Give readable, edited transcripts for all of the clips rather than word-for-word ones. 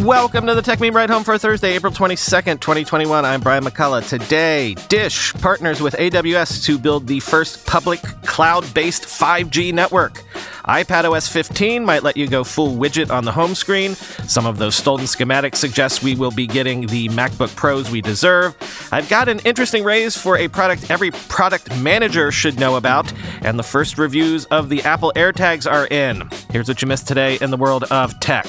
Welcome to the Tech Meme Ride Home for Thursday, April 22nd, 2021. I'm Brian McCullough. Today, Dish partners with AWS to build the first public cloud-based 5G network. iPadOS 15 might let you go full widget on the home screen. Some of those stolen schematics suggest we will be getting the MacBook Pros we deserve. I've got an interesting raise for a product every product manager should know about. And the first reviews of the Apple AirTags are in. Here's what you missed today in the world of tech.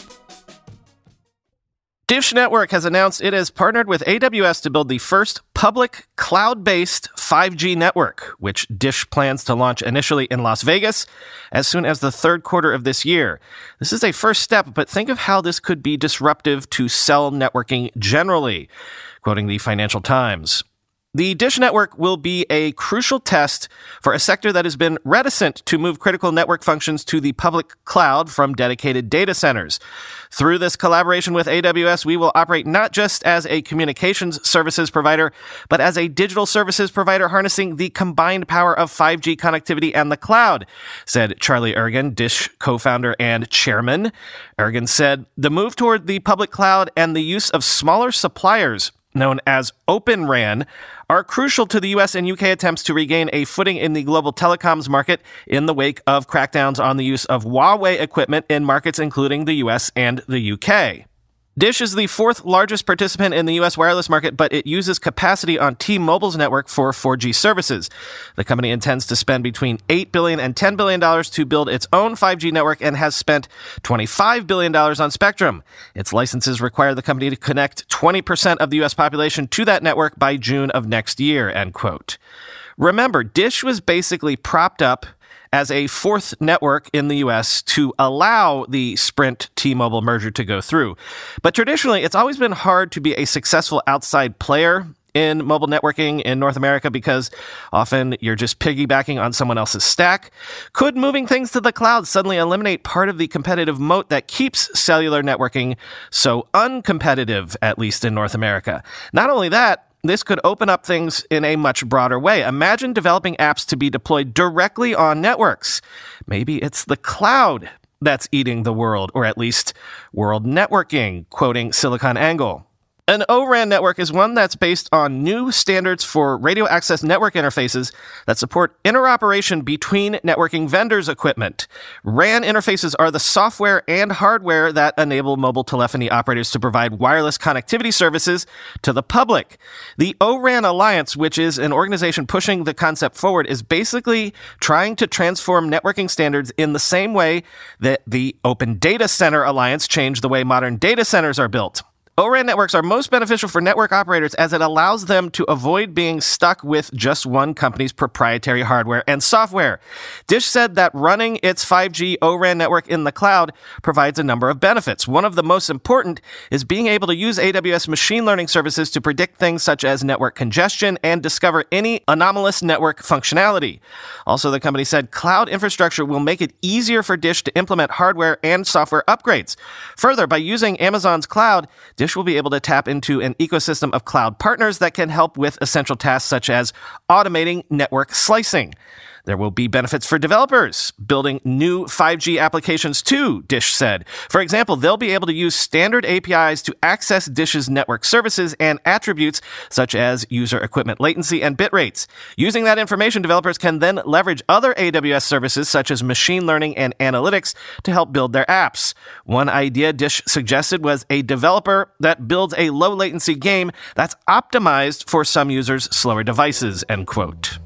Dish Network has announced it has partnered with AWS to build the first public cloud-based 5G network, which Dish plans to launch initially in Las Vegas as soon as the third quarter of this year. This is a first step, but think of how this could be disruptive to cell networking generally. Quoting the Financial Times, the Dish Network will be a crucial test for a sector that has been reticent to move critical network functions to the public cloud from dedicated data centers. Through this collaboration with AWS, we will operate not just as a communications services provider, but as a digital services provider harnessing the combined power of 5G connectivity and the cloud, said Charlie Ergen, Dish co-founder and chairman. Ergen said, the move toward the public cloud and the use of smaller suppliers known as Open RAN, are crucial to the U.S. and U.K. attempts to regain a footing in the global telecoms market in the wake of crackdowns on the use of Huawei equipment in markets including the U.S. and the U.K. Dish is the fourth largest participant in the U.S. wireless market, but it uses capacity on T-Mobile's network for 4G services. The company intends to spend between $8 billion and $10 billion to build its own 5G network and has spent $25 billion on spectrum. Its licenses require the company to connect 20% of the U.S. population to that network by June of next year, end quote. Remember, Dish was basically propped up as a fourth network in the U.S. to allow the Sprint T-Mobile merger to go through. But traditionally, it's always been hard to be a successful outside player in mobile networking in North America because often you're just piggybacking on someone else's stack. Could moving things to the cloud suddenly eliminate part of the competitive moat that keeps cellular networking so uncompetitive, at least in North America? Not only that, this could open up things in a much broader way. Imagine developing apps to be deployed directly on networks. Maybe it's the cloud that's eating the world, or at least world networking, quoting SiliconANGLE. An O-RAN network is one that's based on new standards for radio access network interfaces that support interoperation between networking vendors' equipment. RAN interfaces are the software and hardware that enable mobile telephony operators to provide wireless connectivity services to the public. The O-RAN Alliance, which is an organization pushing the concept forward, is basically trying to transform networking standards in the same way that the Open Data Center Alliance changed the way modern data centers are built. O-RAN networks are most beneficial for network operators as it allows them to avoid being stuck with just one company's proprietary hardware and software. Dish said that running its 5G O-RAN network in the cloud provides a number of benefits. One of the most important is being able to use AWS machine learning services to predict things such as network congestion and discover any anomalous network functionality. Also, the company said cloud infrastructure will make it easier for Dish to implement hardware and software upgrades. Further, by using Amazon's cloud, Dish will be able to tap into an ecosystem of cloud partners that can help with essential tasks such as automating network slicing. There will be benefits for developers building new 5G applications too, Dish said. For example, they'll be able to use standard APIs to access Dish's network services and attributes such as user equipment latency and bit rates. Using that information, developers can then leverage other AWS services such as machine learning and analytics to help build their apps. One idea Dish suggested was a developer that builds a low latency game that's optimized for some users' slower devices, end quote.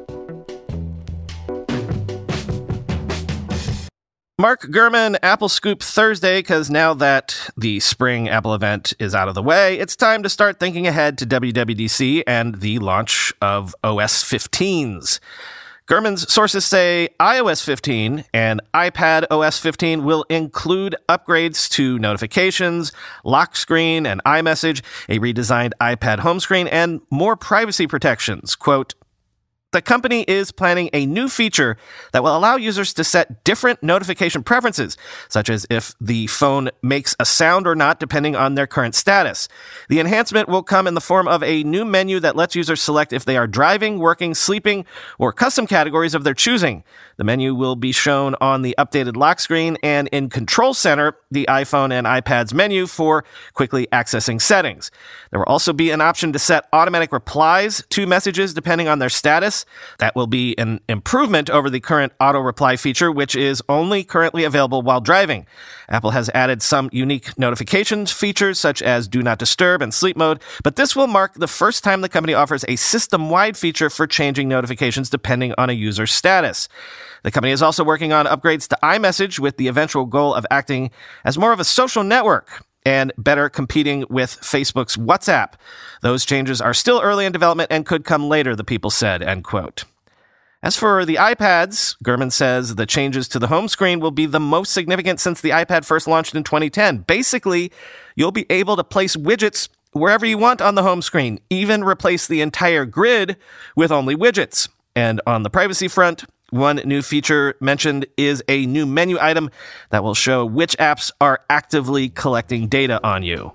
Mark Gurman, Apple Scoop Thursday, because now that the spring Apple event is out of the way, it's time to start thinking ahead to WWDC and the launch of OS 15s. Gurman's sources say iOS 15 and iPad OS 15 will include upgrades to notifications, lock screen and iMessage, a redesigned iPad home screen, and more privacy protections. Quote, The company is planning a new feature that will allow users to set different notification preferences, such as if the phone makes a sound or not, depending on their current status. The enhancement will come in the form of a new menu that lets users select if they are driving, working, sleeping, or custom categories of their choosing. The menu will be shown on the updated lock screen and in Control Center, the iPhone and iPad's menu for quickly accessing settings. There will also be an option to set automatic replies to messages depending on their status. That will be an improvement over the current auto reply feature, which is only currently available while driving. Apple has added some unique notifications features such as Do Not Disturb and Sleep Mode, but this will mark the first time the company offers a system-wide feature for changing notifications depending on a user's status. The company is also working on upgrades to iMessage with the eventual goal of acting as more of a social network and better competing with Facebook's WhatsApp. Those changes are still early in development and could come later, the people said, end quote. As for the iPads, Gurman says the changes to the home screen will be the most significant since the iPad first launched in 2010. Basically, you'll be able to place widgets wherever you want on the home screen, even replace the entire grid with only widgets. And on the privacy front, one new feature mentioned is a new menu item that will show which apps are actively collecting data on you.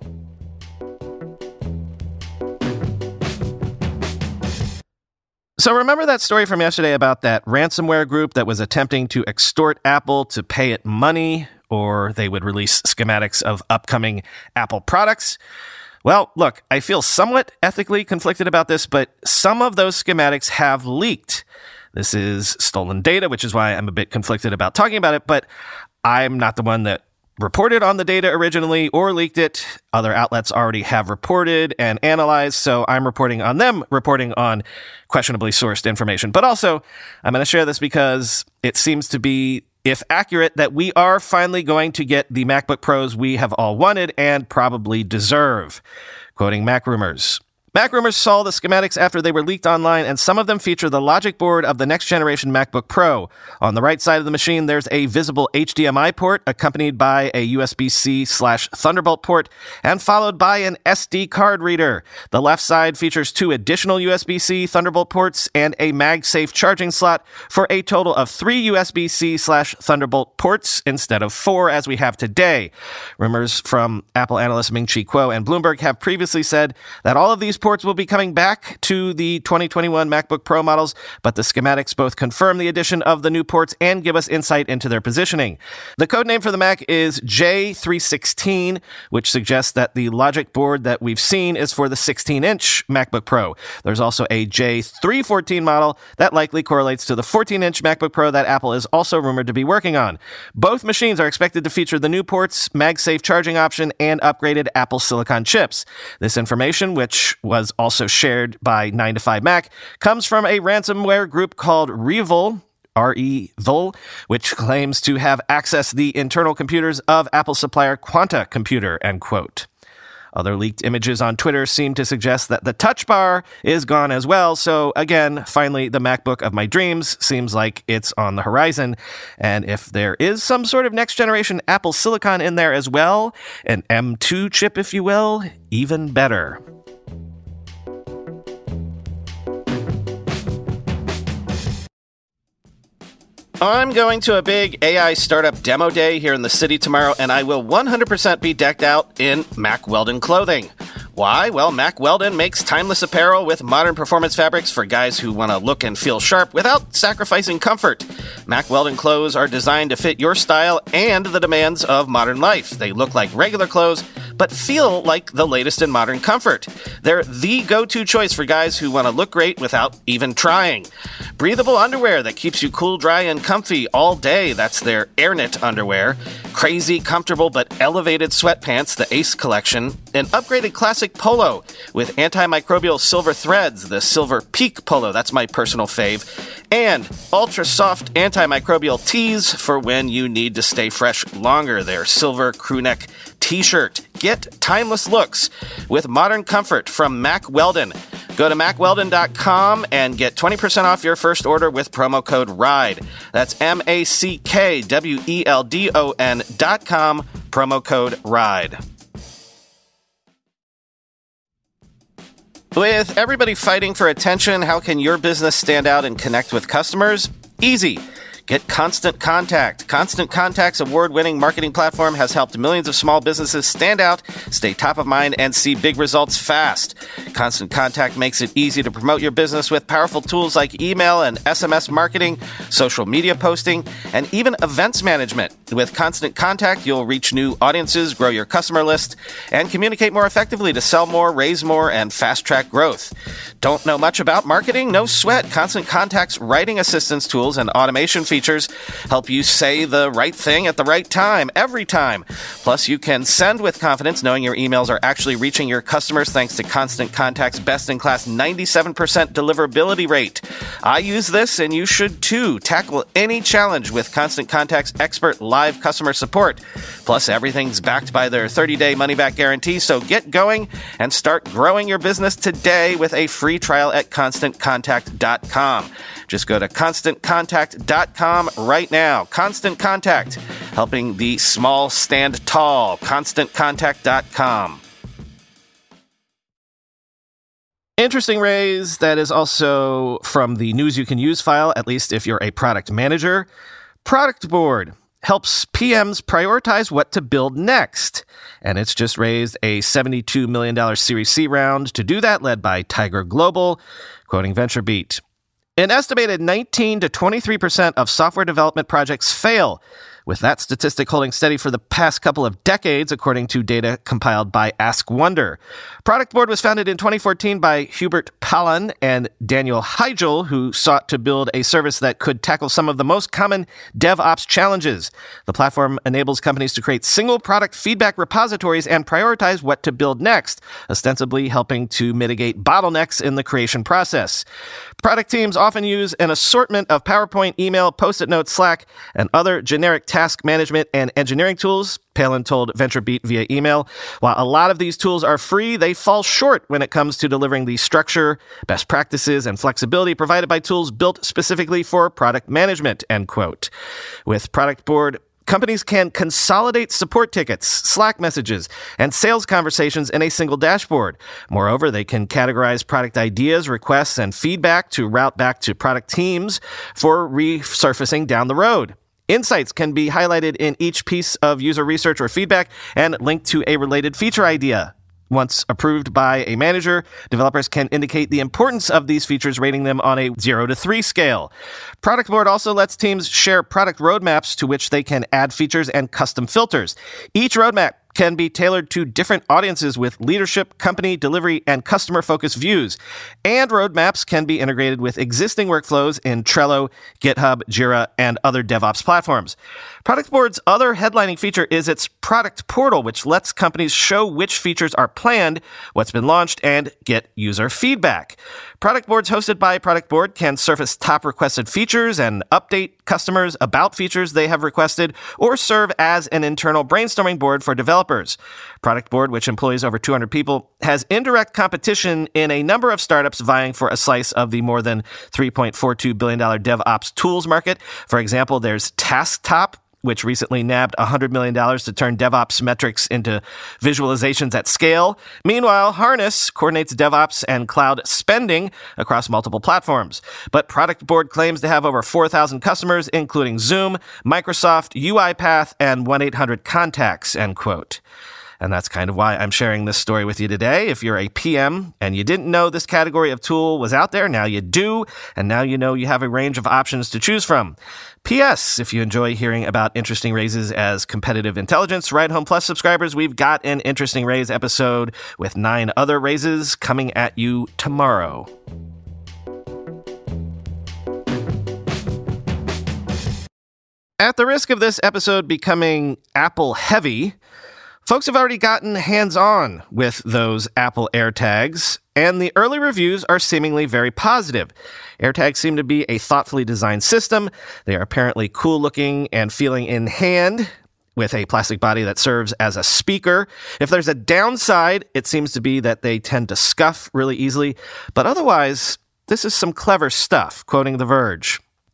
So remember that story from yesterday about that ransomware group that was attempting to extort Apple to pay it money, or they would release schematics of upcoming Apple products? Well, look, I feel somewhat ethically conflicted about this, but some of those schematics have leaked. This is stolen data, which is why I'm a bit conflicted about talking about it, but I'm not the one that reported on the data originally or leaked it. Other outlets already have reported and analyzed, so I'm reporting on them reporting on questionably sourced information. But also, I'm going to share this because it seems to be, if accurate, that we are finally going to get the MacBook Pros we have all wanted and probably deserve. Quoting Mac Rumors. Mac Rumors saw the schematics after they were leaked online, and some of them feature the logic board of the next-generation MacBook Pro. On the right side of the machine, there's a visible HDMI port, accompanied by a USB-C/Thunderbolt port, and followed by an SD card reader. The left side features 2 additional USB-C Thunderbolt ports and a MagSafe charging slot for a total of 3 USB-C/Thunderbolt ports instead of 4 as we have today. Rumors from Apple analyst Ming-Chi Kuo and Bloomberg have previously said that all of these ports will be coming back to the 2021 MacBook Pro models, but the schematics both confirm the addition of the new ports and give us insight into their positioning. The code name for the Mac is J316, which suggests that the logic board that we've seen is for the 16-inch MacBook Pro. There's also a J314 model that likely correlates to the 14-inch MacBook Pro that Apple is also rumored to be working on. Both machines are expected to feature the new ports, MagSafe charging option, and upgraded Apple Silicon chips. This information, which was also shared by 9to5Mac, comes from a ransomware group called Revol, R-E-Vol, which claims to have accessed the internal computers of Apple supplier Quanta Computer, end quote. Other leaked images on Twitter seem to suggest that the touch bar is gone as well. So again, finally, the MacBook of my dreams seems like it's on the horizon. And if there is some sort of next generation Apple Silicon in there as well, an M2 chip, if you will, even better. I'm going to a big AI startup demo day here in the city tomorrow, and I will 100% be decked out in Mack Weldon clothing. Why? Well, Mack Weldon makes timeless apparel with modern performance fabrics for guys who want to look and feel sharp without sacrificing comfort. Mack Weldon clothes are designed to fit your style and the demands of modern life. They look like regular clothes, but feel like the latest in modern comfort. They're the go-to choice for guys who want to look great without even trying. Breathable underwear that keeps you cool, dry, and comfy all day. That's their AirKnit underwear. Crazy, comfortable, but elevated sweatpants, the Ace collection. An upgraded classic polo with antimicrobial silver threads, the Silver Peak polo. That's my personal fave. And ultra-soft antimicrobial tees for when you need to stay fresh longer. Their silver crewneck t-shirt. Get timeless looks with modern comfort from Mack Weldon. Go to MackWeldon.com and get 20% off your first order with promo code RIDE. That's MackWeldon.com, promo code RIDE. With everybody fighting for attention, how can your business stand out and connect with customers? Easy. Get Constant Contact. Constant Contact's award-winning marketing platform has helped millions of small businesses stand out, stay top of mind, and see big results fast. Constant Contact makes it easy to promote your business with powerful tools like email and SMS marketing, social media posting, and even events management. With Constant Contact, you'll reach new audiences, grow your customer list, and communicate more effectively to sell more, raise more, and fast-track growth. Don't know much about marketing? No sweat. Constant Contact's writing assistance tools and automation features help you say the right thing at the right time, every time. Plus, you can send with confidence knowing your emails are actually reaching your customers thanks to Constant Contact's best-in-class 97% deliverability rate. I use this, and you should too. Tackle any challenge with Constant Contact's expert live customer support. Plus, everything's backed by their 30-day money-back guarantee, so get going and start growing your business today with a free trial at ConstantContact.com. Just go to ConstantContact.com right now. Constant Contact, helping the small stand tall. ConstantContact.com. Interesting raise that is also from the News You Can Use file, at least if you're a product manager. Product Board helps PMs prioritize what to build next. And it's just raised a $72 million Series C round to do that, led by Tiger Global, quoting VentureBeat. An estimated 19 to 23% of software development projects fail, with that statistic holding steady for the past couple of decades, according to data compiled by AskWonder. Product Board was founded in 2014 by Hubert Palan and Daniel Heigel, who sought to build a service that could tackle some of the most common DevOps challenges. The platform enables companies to create single product feedback repositories and prioritize what to build next, ostensibly helping to mitigate bottlenecks in the creation process. Product teams often use an assortment of PowerPoint, email, Post-it notes, Slack, and other generic task management and engineering tools, Palin told VentureBeat via email. While a lot of these tools are free, they fall short when it comes to delivering the structure, best practices, and flexibility provided by tools built specifically for product management, end quote. With Product Board, companies can consolidate support tickets, Slack messages, and sales conversations in a single dashboard. Moreover, they can categorize product ideas, requests, and feedback to route back to product teams for resurfacing down the road. Insights can be highlighted in each piece of user research or feedback and linked to a related feature idea. Once approved by a manager, developers can indicate the importance of these features, rating them on a 0 to 3 scale. Product Board also lets teams share product roadmaps to which they can add features and custom filters. Each roadmap can be tailored to different audiences with leadership, company, delivery, and customer-focused views. And roadmaps can be integrated with existing workflows in Trello, GitHub, Jira, and other DevOps platforms. Product Board's other headlining feature is its product portal, which lets companies show which features are planned, what's been launched, and get user feedback. Product Boards hosted by Product Board can surface top requested features and update customers about features they have requested, or serve as an internal brainstorming board for developers. Product Board, which employs over 200 people, has indirect competition in a number of startups vying for a slice of the more than $3.42 billion DevOps tools market. For example, there's TaskTop, which recently nabbed $100 million to turn DevOps metrics into visualizations at scale. Meanwhile, Harness coordinates DevOps and cloud spending across multiple platforms. But Product Board claims to have over 4,000 customers, including Zoom, Microsoft, UiPath, and 1-800-CONTACTS, end quote. And that's kind of why I'm sharing this story with you today. If you're a PM and you didn't know this category of tool was out there, now you do, and now you know you have a range of options to choose from. P.S. If you enjoy hearing about interesting raises as competitive intelligence, Ride Home Plus subscribers, we've got an interesting raise episode with 9 other raises coming at you tomorrow. At the risk of this episode becoming Apple heavy, folks have already gotten hands-on with those Apple AirTags, and the early reviews are seemingly very positive. AirTags seem to be a thoughtfully designed system. They are apparently cool-looking and feeling in hand, with a plastic body that serves as a speaker. If there's a downside, it seems to be that they tend to scuff really easily. But otherwise, this is some clever stuff, quoting The Verge.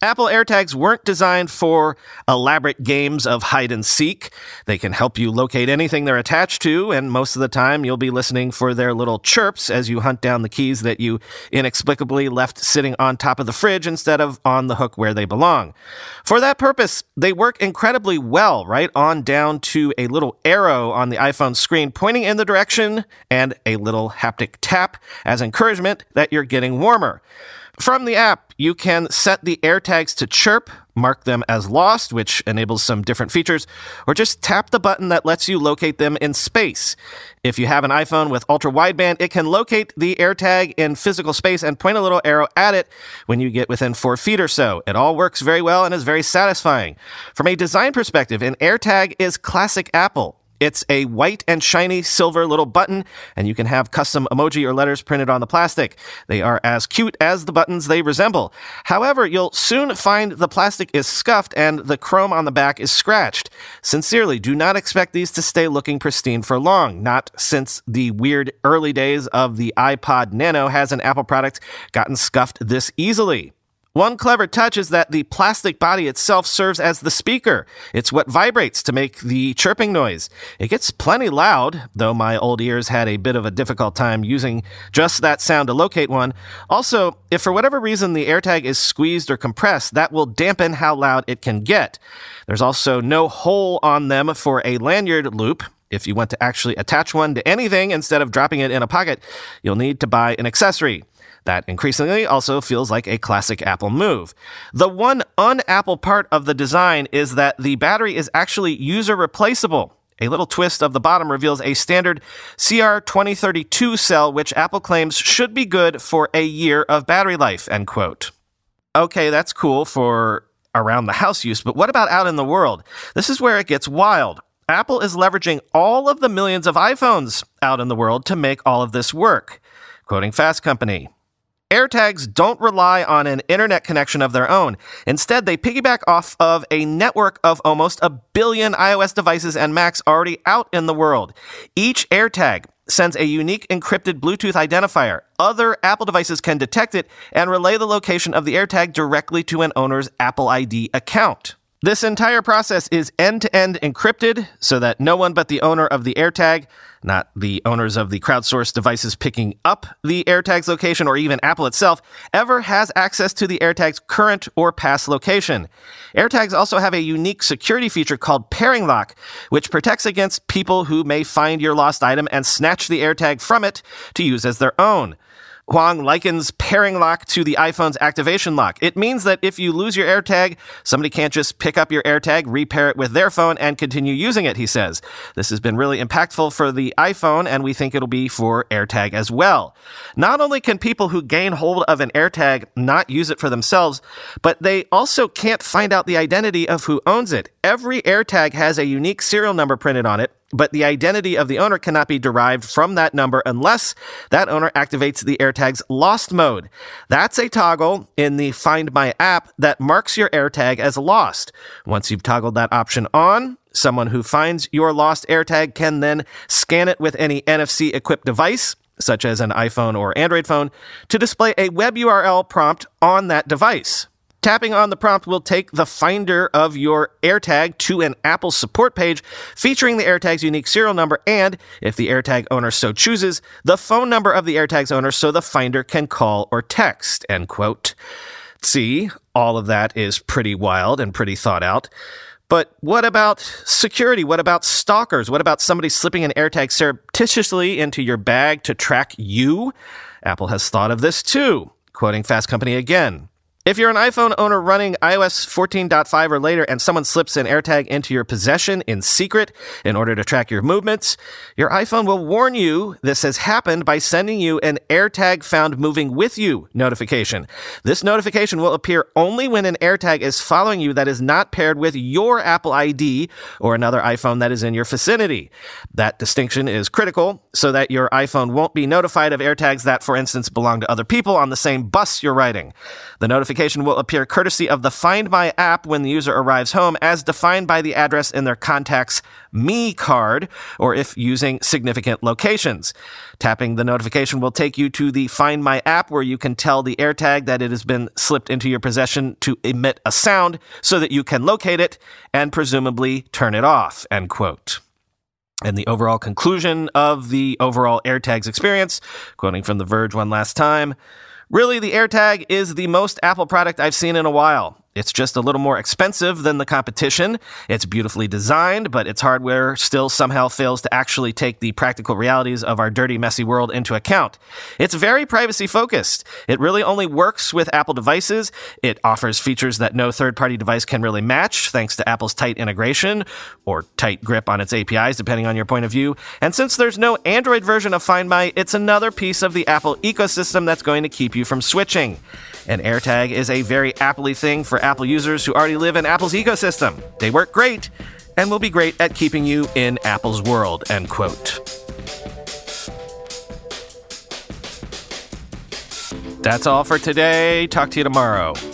Apple AirTags weren't designed for elaborate games of hide and seek. They can help you locate anything they're attached to, and most of the time you'll be listening for their little chirps as you hunt down the keys that you inexplicably left sitting on top of the fridge instead of on the hook where they belong. For that purpose, they work incredibly well, right on down to a little arrow on the iPhone screen pointing in the direction and a little haptic tap as encouragement that you're getting warmer. From the app, you can set the AirTags to chirp, mark them as lost, which enables some different features, or just tap the button that lets you locate them in space. If you have an iPhone with ultra-wideband, it can locate the AirTag in physical space and point a little arrow at it when you get within 4 feet or so. It all works very well and is very satisfying. From a design perspective, an AirTag is classic Apple. It's a white and shiny silver little button, and you can have custom emoji or letters printed on the plastic. They are as cute as the buttons they resemble. However, you'll soon find the plastic is scuffed and the chrome on the back is scratched. Sincerely, do not expect these to stay looking pristine for long. Not since the weird early days of the iPod Nano has an Apple product gotten scuffed this easily. One clever touch is that the plastic body itself serves as the speaker. It's what vibrates to make the chirping noise. It gets plenty loud, though my old ears had a bit of a difficult time using just that sound to locate one. Also, if for whatever reason the AirTag is squeezed or compressed, that will dampen how loud it can get. There's also no hole on them for a lanyard loop. If you want to actually attach one to anything instead of dropping it in a pocket, you'll need to buy an accessory. That increasingly also feels like a classic Apple move. The one un-Apple part of the design is that the battery is actually user replaceable. A little twist of the bottom reveals a standard CR2032 cell, which Apple claims should be good for a year of battery life, end quote. Okay, that's cool for around the house use, but what about out in the world? This is where it gets wild. Apple is leveraging all of the millions of iPhones out in the world to make all of this work. Quoting Fast Company, AirTags don't rely on an internet connection of their own. Instead, they piggyback off of a network of almost 1 billion iOS devices and Macs already out in the world. Each AirTag sends a unique encrypted Bluetooth identifier. Other Apple devices can detect it and relay the location of the AirTag directly to an owner's Apple ID account. This entire process is end-to-end encrypted so that no one but the owner of the AirTag, not the owners of the crowdsourced devices picking up the AirTag's location or even Apple itself, ever has access to the AirTag's current or past location. AirTags also have a unique security feature called Pairing Lock, which protects against people who may find your lost item and snatch the AirTag from it to use as their own. Huang likens Pairing Lock to the iPhone's activation lock. It means that if you lose your AirTag, somebody can't just pick up your AirTag, repair it with their phone, and continue using it, he says. This has been really impactful for the iPhone, and we think it'll be for AirTag as well. Not only can people who gain hold of an AirTag not use it for themselves, but they also can't find out the identity of who owns it. Every AirTag has a unique serial number printed on it, but the identity of the owner cannot be derived from that number unless that owner activates the AirTag's lost mode. That's a toggle in the Find My app that marks your AirTag as lost. Once you've toggled that option on, someone who finds your lost AirTag can then scan it with any NFC-equipped device, such as an iPhone or Android phone, to display a web URL prompt on that device. Tapping on the prompt will take the finder of your AirTag to an Apple support page featuring the AirTag's unique serial number and, if the AirTag owner so chooses, the phone number of the AirTag's owner so the finder can call or text, end quote. See, all of that is pretty wild and pretty thought out. But what about security? What about stalkers? What about somebody slipping an AirTag surreptitiously into your bag to track you? Apple has thought of this too. Quoting Fast Company again. If you're an iPhone owner running iOS 14.5 or later and someone slips an AirTag into your possession in secret in order to track your movements, your iPhone will warn you this has happened by sending you an AirTag found moving with you notification. This notification will appear only when an AirTag is following you that is not paired with your Apple ID or another iPhone that is in your vicinity. That distinction is critical so that your iPhone won't be notified of AirTags that, for instance, belong to other people on the same bus you're riding. The notification notification will appear courtesy of the Find My app when the user arrives home, as defined by the address in their contact's Me card, or if using significant locations. Tapping the notification will take you to the Find My app, where you can tell the AirTag that it has been slipped into your possession to emit a sound so that you can locate it and presumably turn it off, end quote. And the overall conclusion of the overall AirTags experience, quoting from The Verge one last time, "Really, the AirTag is the most Apple product I've seen in a while. It's just a little more expensive than the competition. It's beautifully designed, but its hardware still somehow fails to actually take the practical realities of our dirty, messy world into account. It's very privacy-focused. It really only works with Apple devices. It offers features that no third-party device can really match, thanks to Apple's tight integration, or tight grip on its APIs, depending on your point of view. And since there's no Android version of Find My, it's another piece of the Apple ecosystem that's going to keep you from switching. An AirTag is a very Apple-y thing for Apple users who already live in Apple's ecosystem. They work great and will be great at keeping you in Apple's world," end quote. That's all for today. Talk to you tomorrow.